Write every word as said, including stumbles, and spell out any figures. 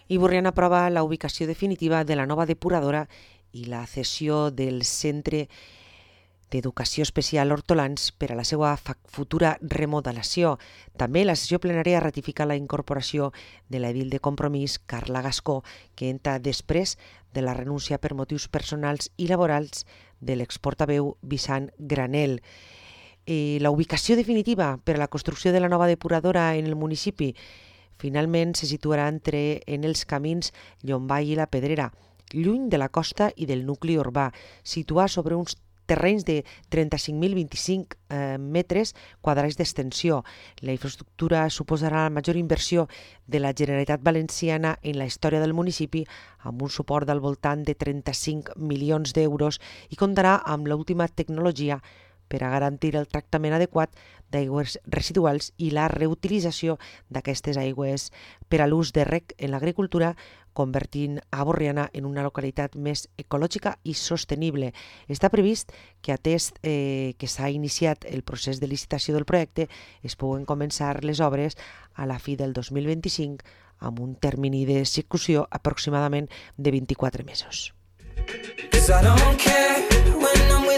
I Borriana aprova la ubicació definitiva de la nova depuradora i la cessió del Centre d'Educació Especial Hortolans per a la seva futura remodelació. També la sessió plenària ratifica la incorporació de l'edil de Compromís, Carla Gascó, que entra després de la renúncia per motius personals i laborals de l'exportaveu Vicent Granel. Eh, la ubicació definitiva per a la construcció de la nova depuradora en el municipi finalment se situarà entre en els camins Llombai i la Pedrera, lluny de la costa i del nucli urbà, situat sobre uns terrenys de trenta-cinc mil vint-i-cinc eh, metres quadrats d'extensió. La infraestructura suposarà la major inversió de la Generalitat Valenciana en la història del municipi, amb un suport del voltant de trenta-cinc milions d'euros i comptarà amb l'última tecnologia per a garantir el tractament adequat d'aigües residuals i la reutilització d'aquestes aigües per a l'ús de reg en l'agricultura, convertint a Borriana en una localitat més ecològica i sostenible. Està previst que, atès eh, que s'ha iniciat el procés de licitació del projecte, es puguen començar les obres a la fi del dos mil vint-i-cinc amb un termini d'execució aproximadament de vint-i-quatre mesos. 'Cause I don't care